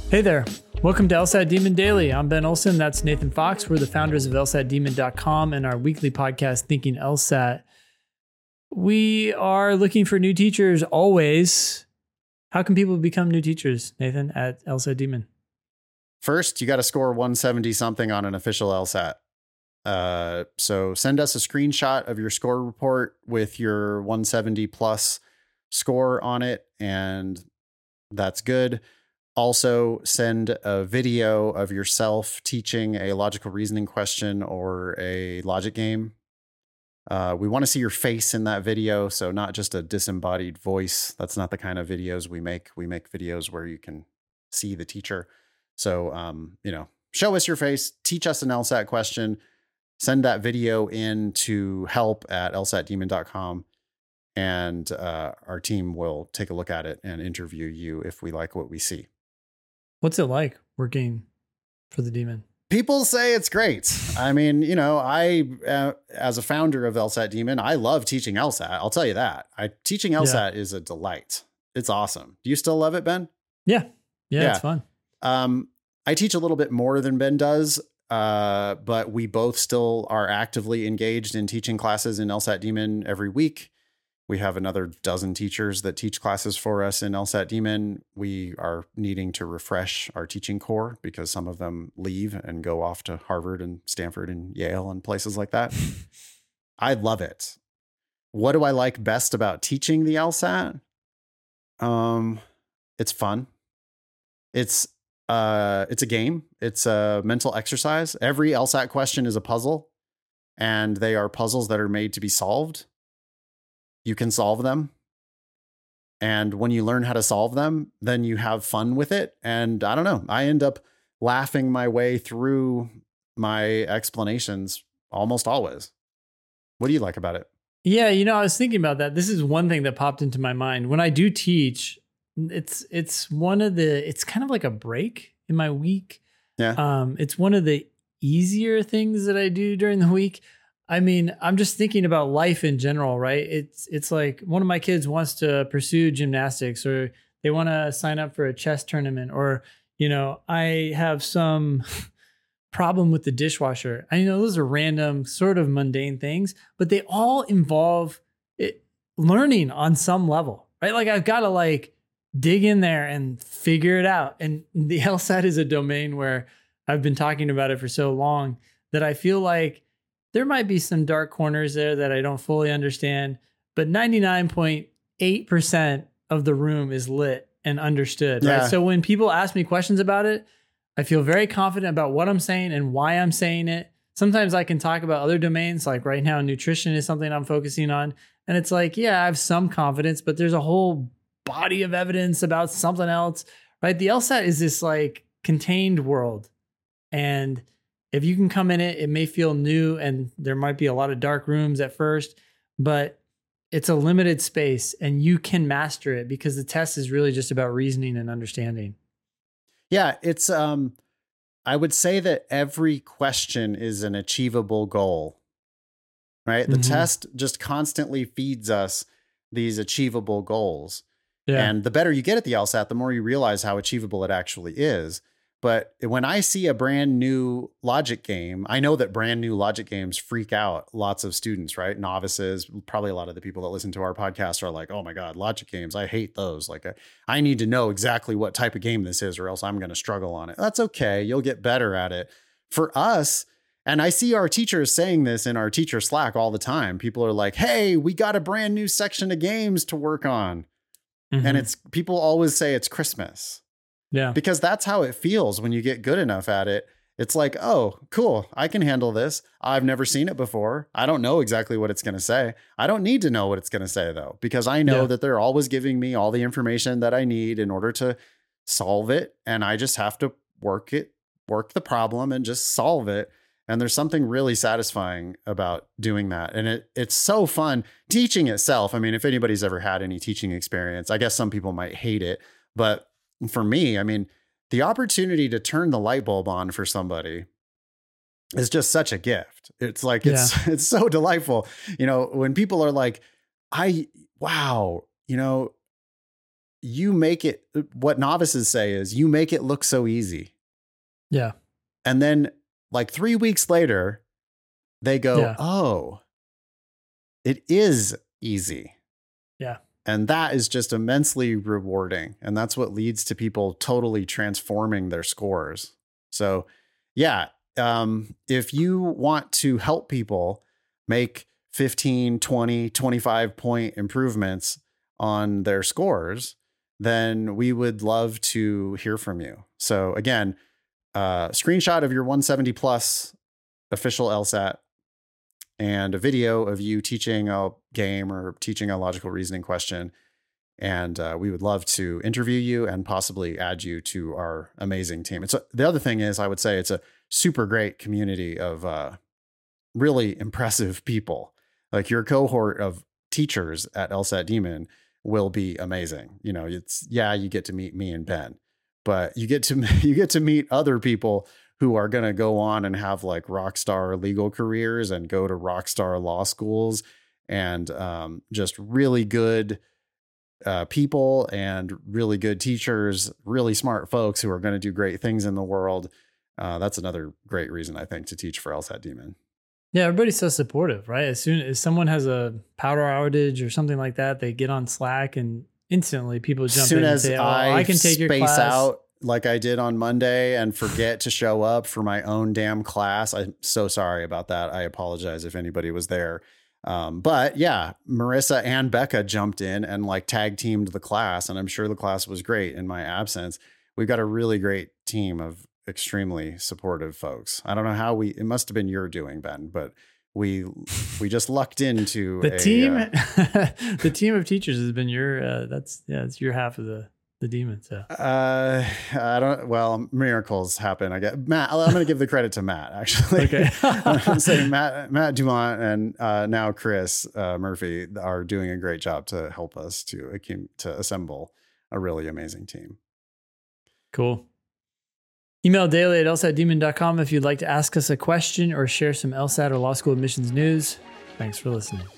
Hey there. Welcome to LSAT Demon Daily. I'm Ben Olson. That's Nathan Fox. We're the founders of LSATdemon.com and our weekly podcast, Thinking LSAT. We are looking for new teachers always. How can people become new teachers, Nathan, at LSAT Demon? First, you got to score 170 something on an official LSAT. So send us a screenshot of your score report with your 170 plus score on it, and that's good. Also, send a video of yourself teaching a logical reasoning question or a logic game. We want to see your face in that video, so not just a disembodied voice. That's not the kind of videos we make. We make videos where you can see the teacher. So, show us your face, teach us an LSAT question, send that video in to help@lsatdemon.com, and our team will take a look at it and interview you if we like what we see. What's it like working for the Demon? People say it's great. I mean, I, as a founder of LSAT Demon, I love teaching LSAT. I'll tell you that. Teaching LSAT is a delight. It's awesome. Do you still love it, Ben? Yeah, it's fun. I teach a little bit more than Ben does, but we both still are actively engaged in teaching classes in LSAT Demon every week. We have another dozen teachers that teach classes for us in LSAT Demon. We are needing to refresh our teaching core because some of them leave and go off to Harvard and Stanford and Yale and places like that. I love it. What do I like best about teaching the LSAT? It's fun. It's a game. It's a mental exercise. Every LSAT question is a puzzle, and they are puzzles that are made to be solved. You can solve them. And when you learn how to solve them, then you have fun with it. And I don't know, I end up laughing my way through my explanations almost always. What do you like about it? Yeah, I was thinking about that. This is one thing that popped into my mind. When I do teach, it's kind of like a break in my week. Yeah. It's one of the easier things that I do during the week. I mean, I'm just thinking about life in general, right? It's like one of my kids wants to pursue gymnastics, or they want to sign up for a chess tournament, or, I have some problem with the dishwasher. I know those are random, sort of mundane things, but they all involve learning on some level, right? Like I've got to dig in there and figure it out. And the LSAT is a domain where I've been talking about it for so long that I feel like there might be some dark corners there that I don't fully understand, but 99.8% of the room is lit and understood. Yeah. Right? So when people ask me questions about it, I feel very confident about what I'm saying and why I'm saying it. Sometimes I can talk about other domains, like right now, nutrition is something I'm focusing on. And it's like, yeah, I have some confidence, but there's a whole body of evidence about something else, right? The LSAT is this contained world. And if you can come in it, it may feel new and there might be a lot of dark rooms at first, but it's a limited space and you can master it because the test is really just about reasoning and understanding. Yeah, it's I would say that every question is an achievable goal, right? The test just constantly feeds us these achievable goals. Yeah. And the better you get at the LSAT, the more you realize how achievable it actually is. But when I see a brand new logic game, I know that brand new logic games freak out lots of students, right? Novices, probably a lot of the people that listen to our podcast are like, oh my God, logic games, I hate those. I need to know exactly what type of game this is or else I'm going to struggle on it. That's okay. You'll get better at it. For us, and I see our teachers saying this in our teacher Slack all the time. People are like, hey, we got a brand new section of games to work on. And people always say it's Christmas. Yeah. Because that's how it feels when you get good enough at it. It's like, oh, cool. I can handle this. I've never seen it before. I don't know exactly what it's going to say. I don't need to know what it's going to say, though, because I know that they're always giving me all the information that I need in order to solve it. And I just have to work the problem and just solve it. And there's something really satisfying about doing that. And it's so fun. Teaching itself, I mean, if anybody's ever had any teaching experience, I guess some people might hate it. But for me, I mean, the opportunity to turn the light bulb on for somebody is just such a gift. It's like, it's so delightful. When people are like, wow, you make it, what novices say is you make it look so easy. Yeah. And then like 3 weeks later, they go, oh, it is easy. Yeah. And that is just immensely rewarding. And that's what leads to people totally transforming their scores. So yeah, if you want to help people make 15, 20, 25 point improvements on their scores, then we would love to hear from you. So again, screenshot of your 170 plus official LSAT and a video of you teaching a game or teaching a logical reasoning question. And we would love to interview you and possibly add you to our amazing team. The other thing is, I would say it's a super great community of really impressive people. Like your cohort of teachers at LSAT Demon will be amazing. You get to meet me and Ben, but you get to meet other people who are going to go on and have like rock star legal careers and go to rock star law schools, and just really good people and really good teachers, really smart folks who are going to do great things in the world. That's another great reason, I think, to teach for LSAT Demon. Yeah, everybody's so supportive, right? As soon as someone has a power outage or something like that, they get on Slack and instantly people jump in and say, I can take your class out like I did on Monday and forget to show up for my own damn class. I'm so sorry about that. I apologize if anybody was there. But yeah, Marissa and Becca jumped in and like tag teamed the class, and I'm sure the class was great in my absence. We've got a really great team of extremely supportive folks. I don't know how it must have been your doing, Ben, but we just lucked into the team. The team of teachers has been your, it's your half of the demon. So, miracles happen. I guess Matt, I'm going to give the credit to Matt, actually. Okay. I'm going to say Matt Dumont and now Chris Murphy are doing a great job to help us to assemble a really amazing team. Cool. Email daily@lsatdemon.com if you'd like to ask us a question or share some LSAT or law school admissions news. Thanks for listening.